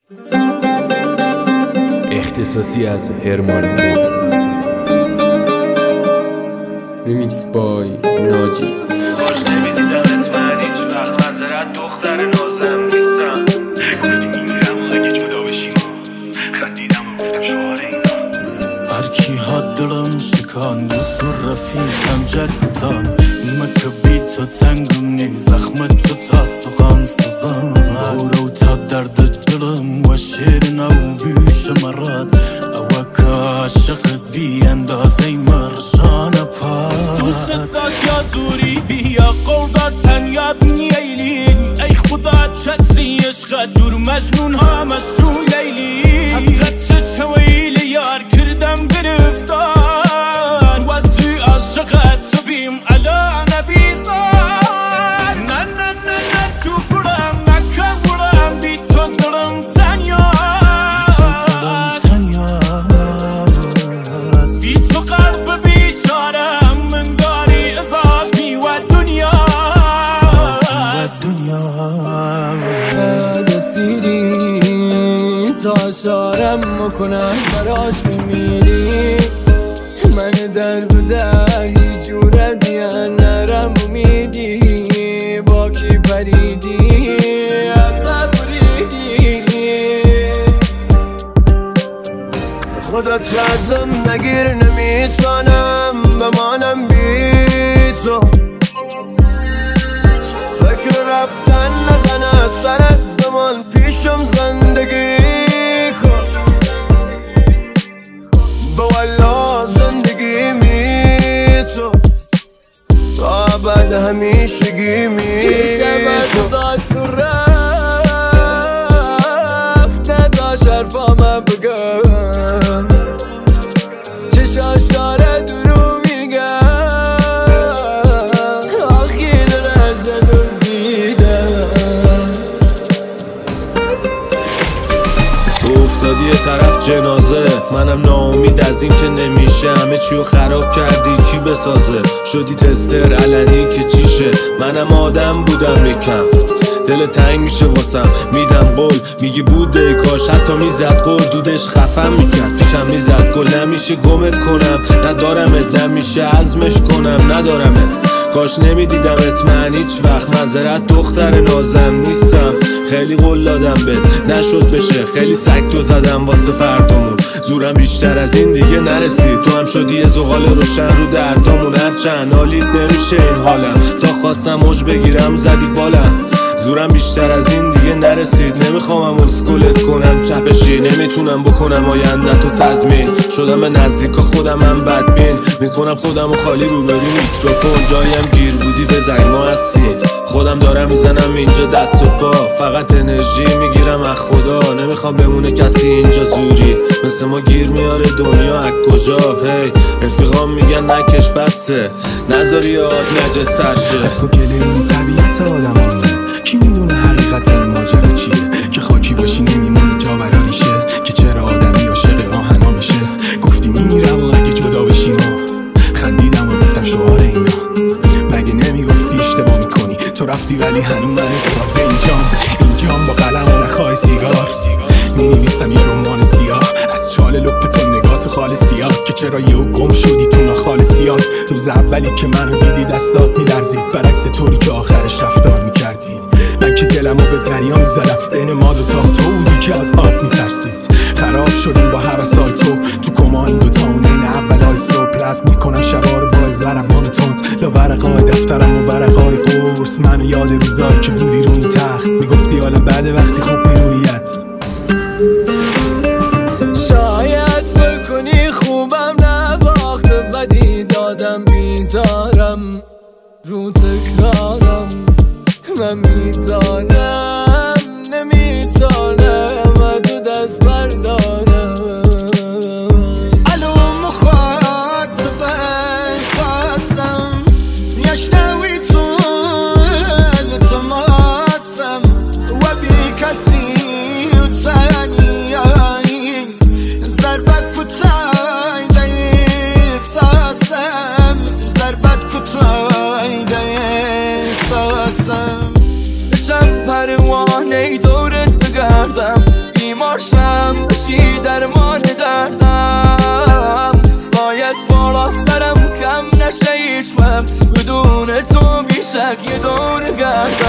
اختصاصی از هرمان ریمیکس بای ناجی. کاش نمیدیدمت من هیچ وقت معذرت دختر نازم نیستم. گفتی میمیرم و اگه جدا بشیم خندیدم و گفتم شعار اینا. هر کی ها دلم شکان دوست و رفیقم جرکتان مکه بی تو تنگم نی زخمت تو تا سخان سزان رو تا درد دلم و شیر نو بیش مراد او که عاشق بی اندازه مرشان پاد دوست داشت یا زوری بیا قرداتن یاد نیلی ای خدا چسی عشق جور مجنون ها مشون لیلی حسرت چویل یار کردم گرفتان و زوی عاشقت تو بیم علا نبیزان نه نه نه نه چو برم نکن برم بی تو دلم تنیا بی تو قلب بیچارم من داری اضافی و دنیا رسیدی تا شارم مکنم براش میمیری من در بده هیچ جورتی نرم امیدی با کی پریدی از من بریدی خودت لازم نگیر نمیتونم بمانم بی تو فکر رفتن نزنه سرت بمان پیشم زندگی کن بوالا زندگی می تو تا بعد همیشگی می تو داشت تو رفت نداشت حرفامه بگم چشاش داره درو میگم آخی درجه دزدیدم تو افتادی یه طرف جنازه منم ناامید از این که نمیشه همه چیو خراب کردی کی بسازه شدی تستر علنی که چیشه منم آدم بودم یکم دل تنگ میشه واسم میدم قول میگی بوده کاش حتی میزد قول دودش خفم میکرد پیشم میزد گل نمیشه گمت کنم ندارمت نمیشه عزمش کنم ندارمت کاش نمیدیدمت من هیچ وقت معذرت دختر نازم نیستم خیلی قول دادم بهت نشد بشه خیلی سگ زدم واسه فردامون زورم بیشتر از این دیگه نرسید تو هم شدی یه زغال روشن رو دردامون هرچند حالیت نمیشه این حالم تا خواستم موج بگیرم زدی بالم زورم بیشتر از این دیگه نرسید نمیخوام اسکولت کنم چپشی نمیتونم بکنم آینده تو تضمین شدم به نزدیک خودم هم بدبین میکنم خودم و خالی روبرو میکروفون جایم گیر بودی بزنگ ما هستیم خودم دارم میزنم اینجا دست و پا فقط انرژی میگیرم از خدا نمیخوام بمونه کسی اینجا زوری مثل ما گیر میاره دنیا از کجا هی رفیقام میگن نکش بسته نذاری یاد نجستر شه از تو گله این طبیعت آدمانه کی میدونه حقیقت این ماجرا چیه که خاکی باشی نمیمونی جا برالیشه که چرا آدمی عاشق آهنا میشه گفتی میمیرم و اگه جدا بشیم خندیدم و گفتم شعار اینا مگه نمیگفتی اشتباه میکنی تو رفتی ولی هنوز من تازه اینجام با قلم و نخای سیگار مینویسم یه رمان سیاه از چال لپتون نگات خالصیات که چرا یهو گم شدی تو ناخالصیات روز اولی که منو دیدی دستات میلرزید برعکس طوری که آخرش رفتار میکردی من که دلمو به دریا میزدم بین ما دوتا تو بودی که از آب میترسید خراب شدیم با هوسای تو کما این دوتا اونین اولای صبح رزم میکنم شبا رو با ضربان تند لا ورقای دفترم و ورقای قرص منو یاد روزایی که بودی رو این تخت میگفتی حالا بعد وقتی خوب میرویت شاید بکنی خوبم نباخت بدی دادم بیدارم رو تکرارم من میتانم نمیتانم تو دست بردارم الو مخاطبه خواستم یشنوی تو التماسم و بی کسی باشم بشی درمان دردم سایت بالا سرم کم نشه هیچ وقت بدون تو بیشک یه دور گردم